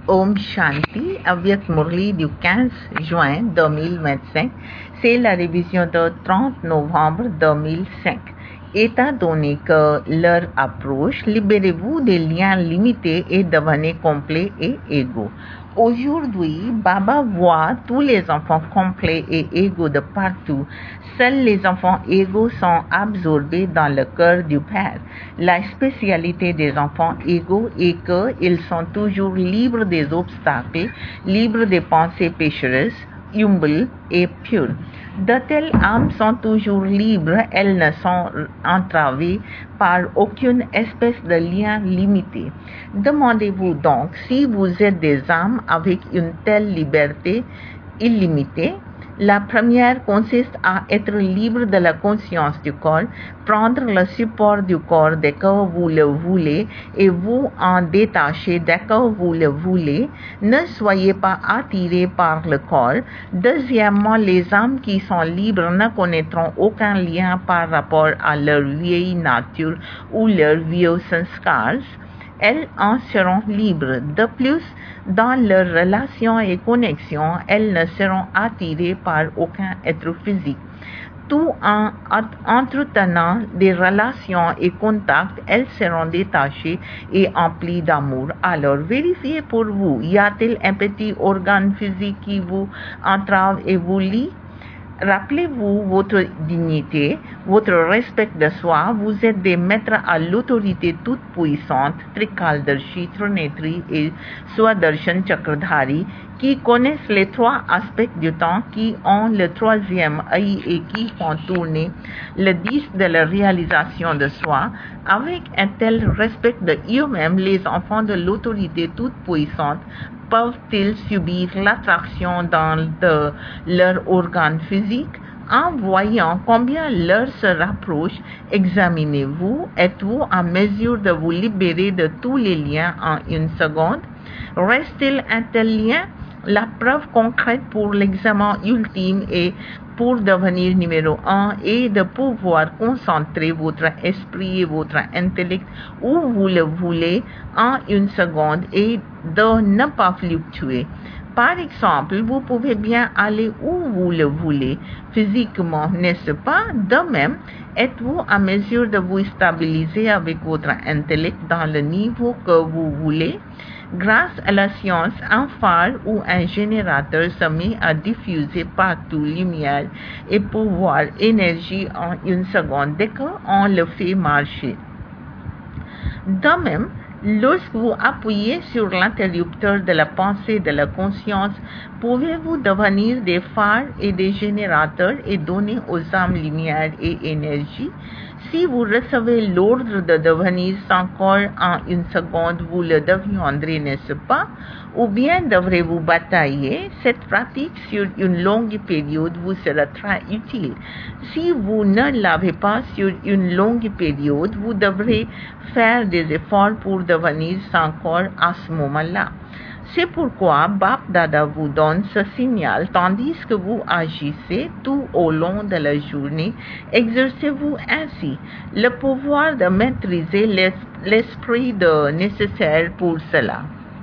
Om Shanti, Avyakt Murli du 15 juin 2025, c'est la révision de 30 novembre 2005. Étant donné que l'heure approche, libérez-vous des liens limités et devenez complet et égaux. Aujourd'hui, Baba voit tous les enfants complets et égaux de partout. Seuls les enfants égaux sont absorbés dans le cœur du Père. La spécialité des enfants égaux est qu'ils sont toujours libres des obstacles, libres des pensées pécheresses, humbles et pures. De telles âmes sont toujours libres, elles ne sont entravées par aucune espèce de lien limité. Demandez-vous donc si vous êtes des âmes avec une telle liberté illimitée. La première consiste à être libre de la conscience du corps, prendre le support du corps dès que vous le voulez et vous en détacher dès que vous le voulez. Ne soyez pas attirés par le corps. Deuxièmement, les âmes qui sont libres ne connaîtront aucun lien par rapport à leur vieille nature ou leurs vieux sanskars. Elles en seront libres. De plus, dans leurs relations et connexions, elles ne seront attirées par aucun être physique. Tout en entretenant des relations et contacts, elles seront détachées et emplies d'amour. Alors, vérifiez pour vous, y a-t-il un petit organe physique qui vous entrave et vous lie? Rappelez-vous votre dignité, votre respect de soi. Vous êtes des maîtres à l'autorité toute puissante, Trikaldarshi, Trinetri et Swadershan Chakradhari, qui connaissent les trois aspects du temps, qui ont le troisième œil et qui font tourner le disque de la réalisation de soi. Avec un tel respect de eux-mêmes, les enfants de l'autorité toute puissante peuvent-ils subir l'attraction de leur organe physique? En voyant combien l'heure se rapproche, examinez-vous. Êtes-vous en mesure de vous libérer de tous les liens en une seconde? Reste-t-il un tel lien? La preuve concrète pour l'examen ultime est pour devenir numéro 1 et de pouvoir concentrer votre esprit et votre intellect où vous le voulez en une seconde et de ne pas fluctuer. Par exemple, vous pouvez bien aller où vous le voulez physiquement, n'est-ce pas? De même, êtes-vous en mesure de vous stabiliser avec votre intellect dans le niveau que vous voulez? Grâce à la science, un phare ou un générateur se met à diffuser partout lumière et pouvoir, énergie en une seconde dès qu'on le fait marcher. De même, lorsque vous appuyez sur l'interrupteur de la pensée de la conscience, pouvez-vous devenir des phares et des générateurs et donner aux âmes lumière et énergie? Si vous recevez l'ordre de devenir sans corps en une seconde, vous le deviendrez, n'est-ce pas? Ou bien devrez-vous batailler? Cette pratique sur une longue période vous sera très utile. Si vous ne l'avez pas sur une longue période, vous devrez faire des efforts pour devenir sans corps à ce moment-là. C'est pourquoi Bap Dada vous donne ce signal tandis que vous agissez tout au long de la journée. Exercez-vous ainsi le pouvoir de maîtriser l'esprit nécessaire pour cela.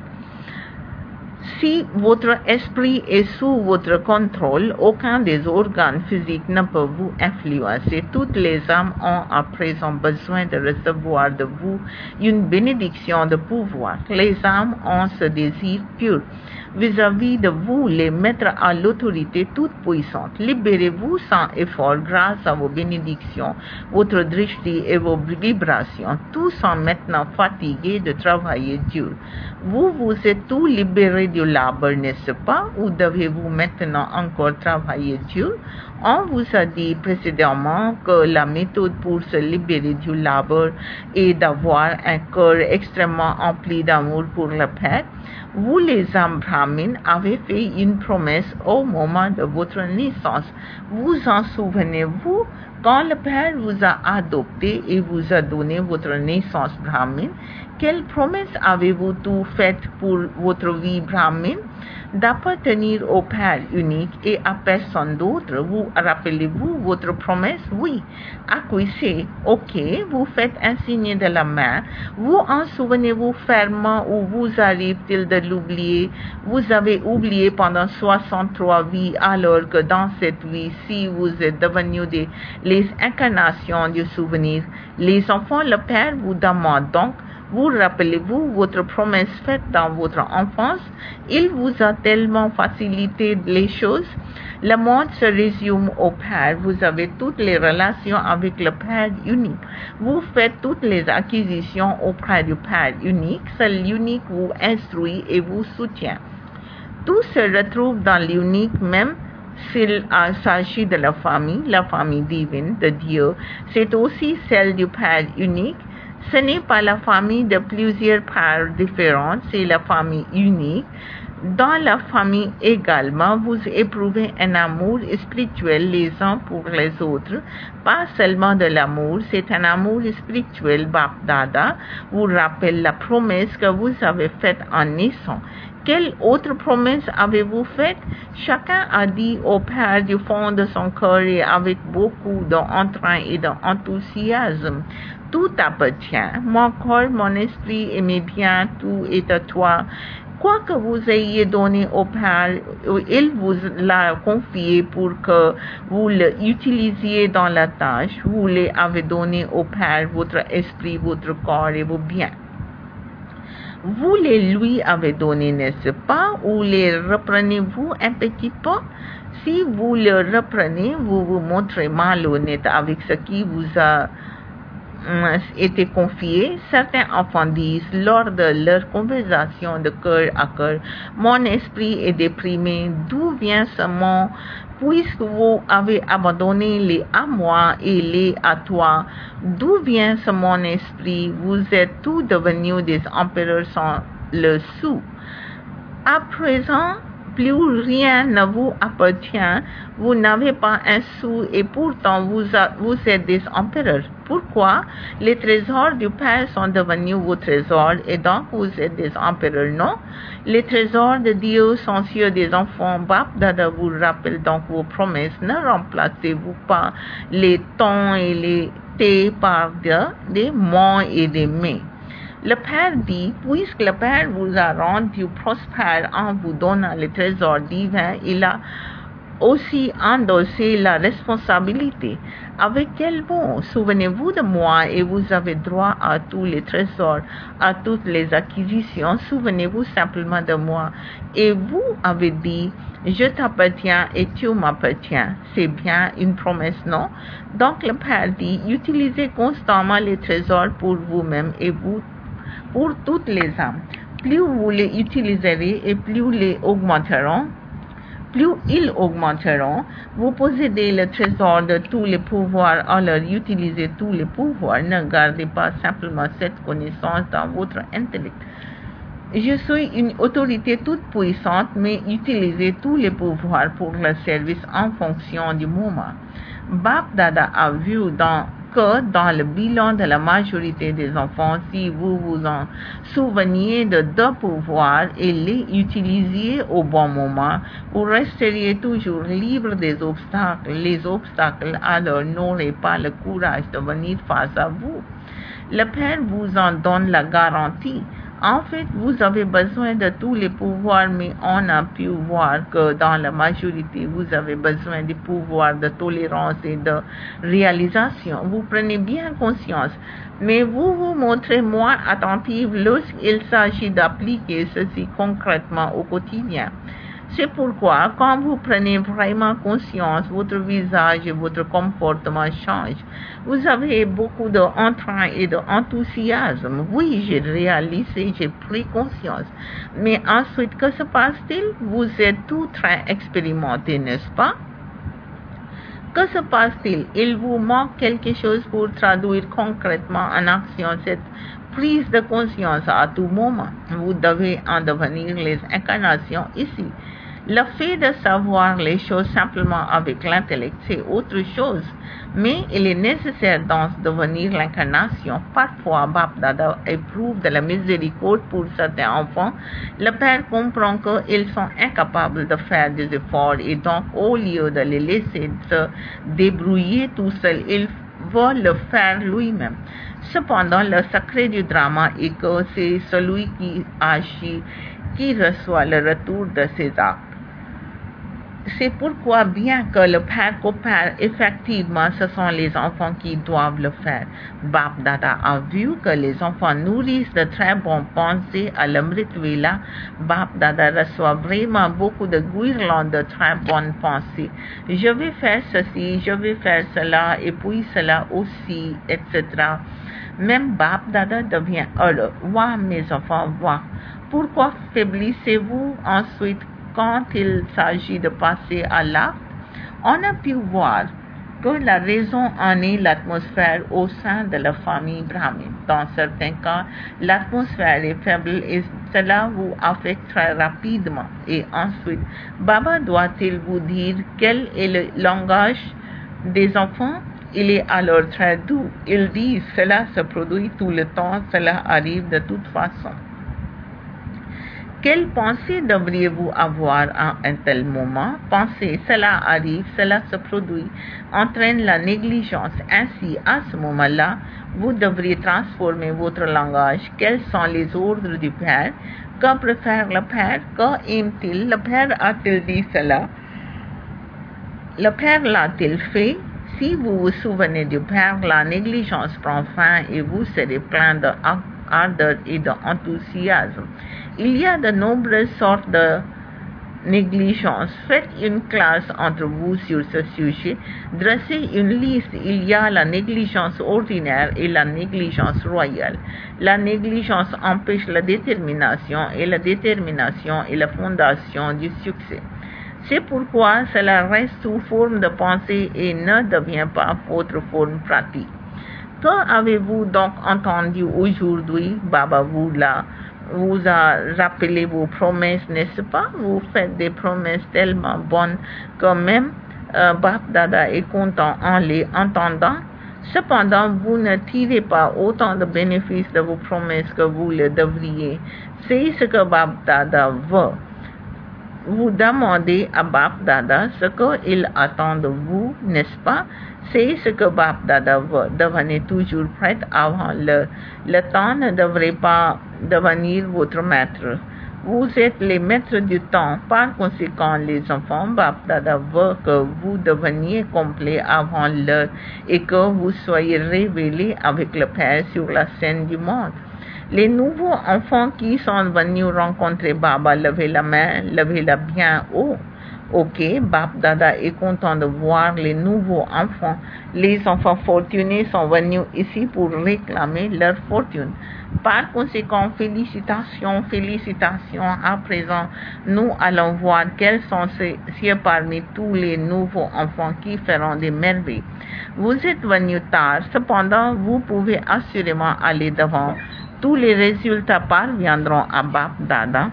Si votre esprit est sous votre contrôle, aucun des organes physiques ne peut vous influencer. Toutes les âmes ont à présent besoin de recevoir de vous une bénédiction de pouvoir. Les âmes ont ce désir pur vis-à-vis de vous, les mettre à l'autorité toute puissante. Libérez-vous sans effort grâce à vos bénédictions, votre drishti et vos vibrations. Tous sont maintenant fatigués de travailler dur. Vous êtes tous libérés du labeur, n'est-ce pas? Ou devez-vous maintenant encore travailler dur? On vous a dit précédemment que la méthode pour se libérer du labeur est d'avoir un cœur extrêmement empli d'amour pour le Père. Vous, les âmes brahmines, avez fait une promesse au moment de votre naissance. Vous en souvenez-vous? Quand le Père vous a adopté et vous a donné votre naissance brahmine, quelle promesse avez-vous tout faite pour votre vie brahmine? d'appartenir au Père unique et à personne d'autre. Vous rappelez-vous votre promesse? Oui. Acquiescez. Ok. Vous faites un signe de la main. Vous en souvenez-vous fermement ou vous arrive-t-il de l'oublier? Vous avez oublié pendant 63 vies alors que dans cette vie-ci vous êtes devenus les incarnations du souvenir. Les enfants, le Père vous demande donc, vous rappelez-vous votre promesse faite dans votre enfance? Il vous a tellement facilité les choses. Le monde se résume au Père. Vous avez toutes les relations avec le Père unique. Vous faites toutes les acquisitions auprès du Père unique. Seul l'unique vous instruit et vous soutient. Tout se retrouve dans l'unique même. S'il s'agit de la famille divine de Dieu, c'est aussi celle du Père unique. Ce n'est pas la famille de plusieurs pères différentes, c'est la famille unique. Dans la famille également, vous éprouvez un amour spirituel les uns pour les autres. Pas seulement de l'amour, c'est un amour spirituel. Bap Dada vous rappelle la promesse que vous avez faite en naissant. Quelle autre promesse avez-vous faite? Chacun a dit au Père du fond de son cœur et avec beaucoup d'entrain et d'enthousiasme. Tout appartient. Mon corps, mon esprit et mes biens, tout est à toi. Quoi que vous ayez donné au Père, il vous l'a confié pour que vous l'utilisiez dans la tâche. Vous l'avez donné au Père, votre esprit, votre corps et vos biens. Vous les lui avez donnés, n'est-ce pas? Ou les reprenez-vous un petit peu? Si vous le reprenez, vous vous montrez malhonnête avec ce qui vous a été confié. Certains enfants disent lors de leur conversation de cœur à cœur, mon esprit est déprimé. D'où vient ce mot? Puisque vous avez abandonné les à moi et les à toi, d'où vient ce mon esprit? Vous êtes tous devenus des empereurs sans le sou. À présent, plus rien ne vous appartient, vous n'avez pas un sou et pourtant vous êtes des empereurs. Pourquoi? Les trésors du Père sont devenus vos trésors et donc vous êtes des empereurs, non? Les trésors de Dieu sont ceux des enfants. Bap Dada vous rappelle donc vos promesses. Ne remplacez-vous pas les tons et les thés par des mots et des mais. Le Père dit, puisque le Père vous a rendu prospère en vous donnant le trésor divin, il a aussi endossé la responsabilité. Avec quel mot? Souvenez-vous de moi et vous avez droit à tous les trésors, à toutes les acquisitions. Souvenez-vous simplement de moi. Et vous avez dit, je t'appartiens et tu m'appartiens. C'est bien une promesse, non? Donc le Père dit, utilisez constamment les trésors pour vous-même et vous pour toutes les âmes. Plus vous les utiliserez et plus ils augmenteront. Vous possédez le trésor de tous les pouvoirs, alors utilisez tous les pouvoirs. Ne gardez pas simplement cette connaissance dans votre intellect. Je suis une autorité toute puissante, mais utilisez tous les pouvoirs pour le service en fonction du moment. Bap Dada a vu que dans le bilan de la majorité des enfants, si vous vous en souveniez de deux pouvoirs et les utilisiez au bon moment, vous resteriez toujours libre des obstacles. Les obstacles alors n'auraient pas le courage de venir face à vous. Le Père vous en donne la garantie. En fait, vous avez besoin de tous les pouvoirs, mais on a pu voir que dans la majorité, vous avez besoin des pouvoirs de tolérance et de réalisation. Vous prenez bien conscience, mais vous vous montrez moins attentif lorsqu'il s'agit d'appliquer ceci concrètement au quotidien. C'est pourquoi, quand vous prenez vraiment conscience, votre visage et votre comportement changent. Vous avez beaucoup d'entrain et d'enthousiasme. Oui, j'ai réalisé, j'ai pris conscience. Mais ensuite, que se passe-t-il? Vous êtes tout très expérimenté, n'est-ce pas? Que se passe-t-il? Il vous manque quelque chose pour traduire concrètement en action cette prise de conscience à tout moment. Vous devez en devenir les incarnations ici. Le fait de savoir les choses simplement avec l'intellect, c'est autre chose. Mais il est nécessaire d'en devenir l'incarnation. Parfois, Bap Dada éprouve de la miséricorde pour certains enfants. Le Père comprend qu'ils sont incapables de faire des efforts et donc, au lieu de les laisser se débrouiller tout seuls, il va le faire lui-même. Cependant, le secret du drama est que c'est celui qui agit qui reçoit le retour de ses actes. C'est pourquoi, bien que le Père coopère, effectivement, ce sont les enfants qui doivent le faire. Bap Dada a vu que les enfants nourrissent de très bonnes pensées à l'Amrit Vela. Bap Dada reçoit vraiment beaucoup de guirlandes de très bonnes pensées. Je vais faire ceci, je vais faire cela, et puis cela aussi, etc. Même Bap Dada devient heureux. Ouah, mes enfants, ouah. Pourquoi faiblissez-vous ensuite quand il s'agit de passer à l'acte? On a pu voir que la raison en est l'atmosphère au sein de la famille brahmine. Dans certains cas, l'atmosphère est faible et cela vous affecte très rapidement. Et ensuite, Baba doit-il vous dire quel est le langage des enfants? Il est alors très doux. Il dit, cela se produit tout le temps, cela arrive de toute façon. Quelle pensée devriez-vous avoir à un tel moment? Pensez, cela arrive, cela se produit, entraîne la négligence. Ainsi, à ce moment-là, vous devriez transformer votre langage. Quels sont les ordres du Père? Que préfère le Père? Que aime-t-il? Le Père a-t-il dit cela? Le Père l'a-t-il fait? Si vous vous souvenez du Père, la négligence prend fin et vous serez plein d'ardeur et d'enthousiasme. Il y a de nombreuses sortes de négligence. Faites une classe entre vous sur ce sujet. Dressez une liste. Il y a la négligence ordinaire et la négligence royale. La négligence empêche la détermination et la détermination est la fondation du succès. C'est pourquoi cela reste sous forme de pensée et ne devient pas votre forme pratique. Que avez-vous donc entendu aujourd'hui? Baba vous a rappelé vos promesses, n'est-ce pas? Vous faites des promesses tellement bonnes que même Bap Dada est content en les entendant. Cependant, vous ne tirez pas autant de bénéfices de vos promesses que vous le devriez. C'est ce que Bap Dada veut. Vous demandez à Bap Dada ce qu'il attend de vous, n'est-ce pas? C'est ce que Bap Dada veut. Devenez toujours prête avant l'heure. Le temps ne devrait pas devenir votre maître. Vous êtes les maîtres du temps. Par conséquent, les enfants, Bap Dada veut que vous deveniez complet avant l'heure et que vous soyez révélés avec le Père sur la scène du monde. Les nouveaux enfants qui sont venus rencontrer Baba, levez la main, levez-la bien haut. Ok, Bap Dada est content de voir les nouveaux enfants. Les enfants fortunés sont venus ici pour réclamer leur fortune. Par conséquent, félicitations, félicitations. À présent, nous allons voir quels sont ceux parmi tous les nouveaux enfants qui feront des merveilles. Vous êtes venus tard, cependant, vous pouvez assurément aller devant. Tous les résultats parviendront à Bap Dada.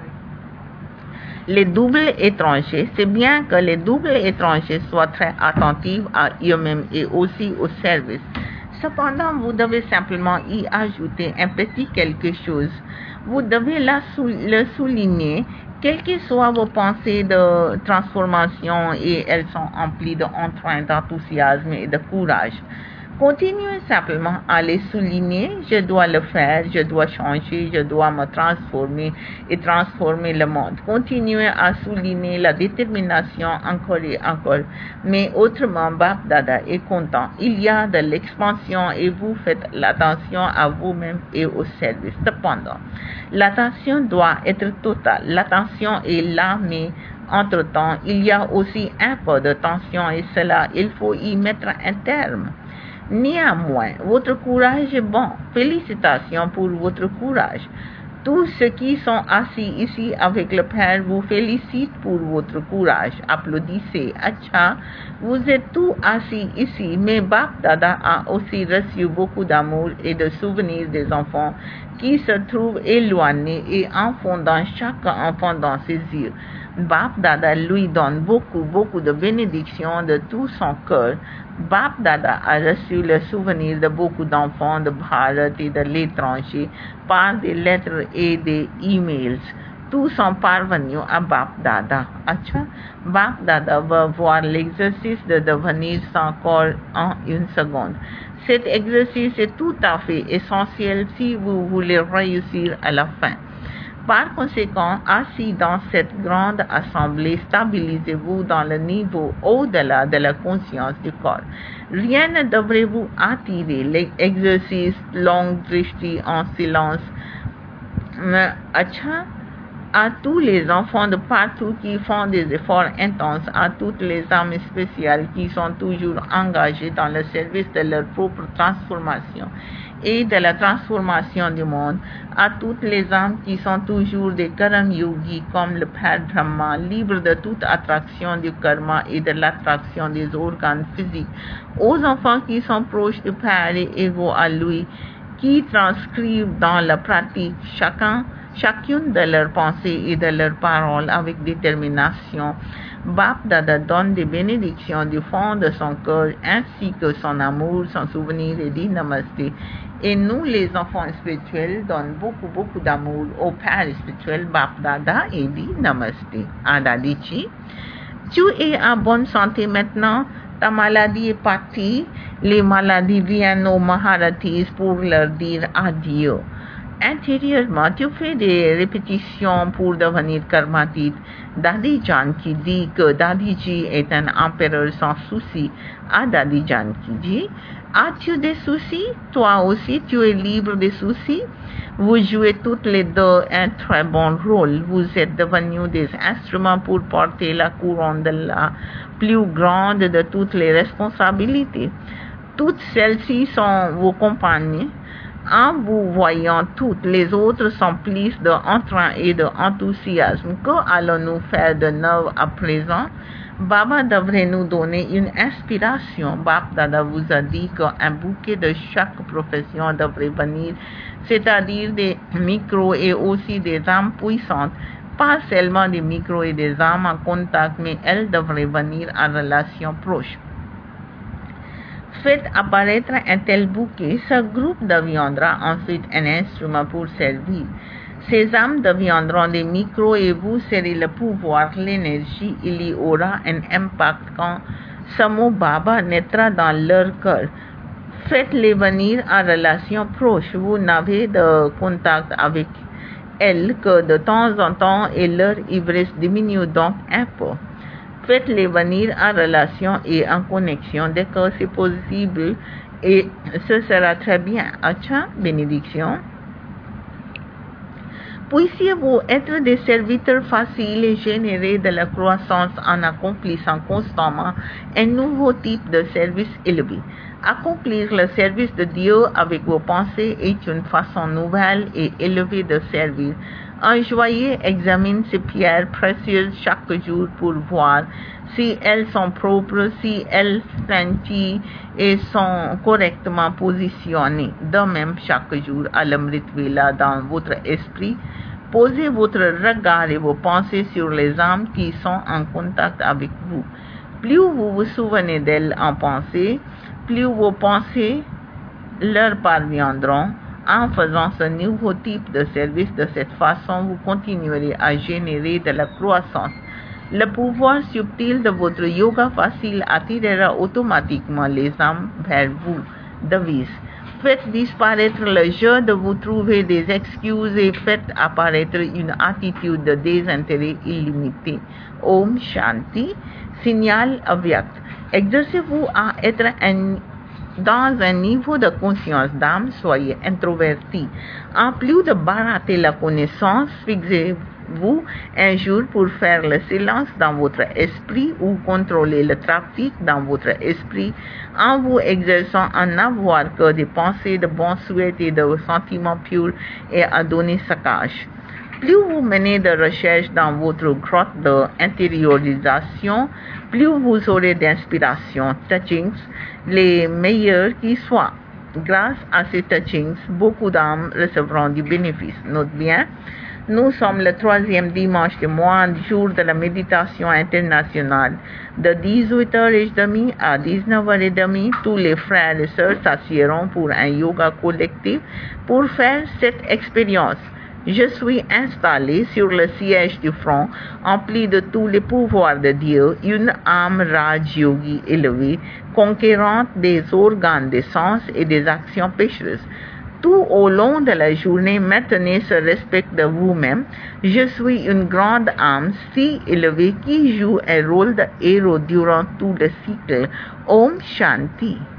Les doubles étrangers, c'est bien que les doubles étrangers soient très attentifs à eux-mêmes et aussi au service. Cependant, vous devez simplement y ajouter un petit quelque chose. Vous devez le souligner, quelles que soient vos pensées de transformation et elles sont emplies d'entrain, d'enthousiasme et de courage. Continuez simplement à les souligner. Je dois le faire, je dois changer, je dois me transformer et transformer le monde. Continuez à souligner la détermination encore et encore. Mais autrement, Bap Dada est content. Il y a de l'expansion et vous faites l'attention à vous-même et au service. Cependant, l'attention doit être totale. L'attention est là, mais entre-temps, il y a aussi un peu de tension et cela, il faut y mettre un terme. Néanmoins, votre courage est bon. Félicitations pour votre courage. Tous ceux qui sont assis ici avec le Père vous félicitent pour votre courage. Applaudissez. Acha, vous êtes tous assis ici, mais Bap Dada a aussi reçu beaucoup d'amour et de souvenirs des enfants qui se trouvent éloignés et enfondant chaque enfant dans ses yeux. Bap Dada lui donne beaucoup de bénédictions de tout son cœur. Bap Dada a reçu le souvenir de beaucoup d'enfants de Bharat et de l'étranger par des lettres et des emails. Tous sont parvenus à Bap Dada. Bap Dada va voir l'exercice de devenir sans corps en une seconde. Cet exercice est tout à fait essentiel si vous voulez réussir à la fin. Par conséquent, assis dans cette grande assemblée, stabilisez-vous dans le niveau au-delà de la conscience du corps. Rien ne devrait vous attirer. L'exercice long drishti en silence. À tous les enfants de partout qui font des efforts intenses, à toutes les âmes spéciales qui sont toujours engagées dans le service de leur propre transformation et de la transformation du monde, à toutes les âmes qui sont toujours des Karam Yogis comme le Père Brahma, libres de toute attraction du karma et de l'attraction des organes physiques, aux enfants qui sont proches du Père et égaux à lui, qui transcrivent dans la pratique chacune de leurs pensées et de leurs paroles avec détermination. Bap Dada donne des bénédictions du fond de son cœur ainsi que son amour, son souvenir et dit Namasté. Et nous, les enfants spirituels, donnons beaucoup d'amour au Père spirituel Bap Dada et dit Namasté. Adadichi, tu es en bonne santé maintenant, ta maladie est partie, les maladies viennent aux Maharathis pour leur dire adieu. Intérieurement, tu fais des répétitions pour devenir karmatit. Dadi Jan qui dit que Dadi Ji est un empereur sans souci. À Dadi Jan qui dit, as-tu des soucis? Toi aussi, tu es libre des soucis? Vous jouez toutes les deux un très bon rôle. Vous êtes devenus des instruments pour porter la couronne de la plus grande de toutes les responsabilités. Toutes celles-ci sont vos compagnes. En vous voyant toutes les autres sont pliées d'entrain et d'enthousiasme. Que allons-nous faire de neuf à présent? Baba devrait nous donner une inspiration. Bap Dada vous a dit qu'un bouquet de chaque profession devrait venir, c'est-à-dire des micros et aussi des âmes puissantes. Pas seulement des micros et des âmes en contact, mais elles devraient venir en relation proche. Faites apparaître un tel bouquet, ce groupe deviendra ensuite un instrument pour servir. Ces âmes deviendront des micros et vous serez le pouvoir, l'énergie. Il y aura un impact quand Samo Baba naîtra dans leur cœur. Faites-les venir en relation proche. Vous n'avez de contact avec elles que de temps en temps et leur ivresse diminue donc un peu. Faites-les venir en relation et en connexion dès que c'est possible et ce sera très bien. Acha, bénédiction. Puissiez-vous être des serviteurs faciles et générer de la croissance en accomplissant constamment un nouveau type de service élevé. Accomplir le service de Dieu avec vos pensées est une façon nouvelle et élevée de servir. Un joaillier examine ses pierres précieuses chaque jour pour voir si elles sont propres, si elles scintillent et sont correctement positionnées. De même, chaque jour, à l'Amrit Vela dans votre esprit, posez votre regard et vos pensées sur les âmes qui sont en contact avec vous. Plus vous vous souvenez d'elles en pensée, plus vos pensées leur parviendront. En faisant ce nouveau type de service de cette façon, vous continuerez à générer de la croissance. Le pouvoir subtil de votre yoga facile attirera automatiquement les âmes vers vous. Devise. Faites disparaître le jeu de vous trouver des excuses et faites apparaître une attitude de désintérêt illimité. Om Shanti. Signal avyakt. Exercez-vous à être dans un niveau de conscience d'âme, soyez introverti. En plus de barater la connaissance, fixez-vous un jour pour faire le silence dans votre esprit ou contrôler le trafic dans votre esprit en vous exerçant à n'avoir que des pensées de bons souhaits et de sentiments purs et à donner sa cache. Plus vous menez de recherche dans votre grotte d'intériorisation, plus vous aurez d'inspiration, touchings, les meilleurs qui soient. Grâce à ces touchings, beaucoup d'âmes recevront du bénéfice. Note bien, nous sommes le 3e dimanche du mois, jour de la méditation internationale. De 18h30 à 19h30, tous les frères et sœurs s'assieront pour un yoga collectif pour faire cette expérience. Je suis installé sur le siège du front, empli de tous les pouvoirs de Dieu, une âme Raj Yogi élevée, conquérante des organes des sens et des actions péchereuses. Tout au long de la journée, maintenez ce respect de vous-même. Je suis une grande âme si élevée qui joue un rôle de héros durant tout le cycle. Om Shanti.